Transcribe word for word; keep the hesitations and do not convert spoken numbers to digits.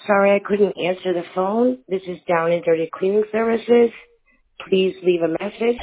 Sorry I couldn't answer the phone. This is Down and Dirty Cleaning Services. Please leave a message.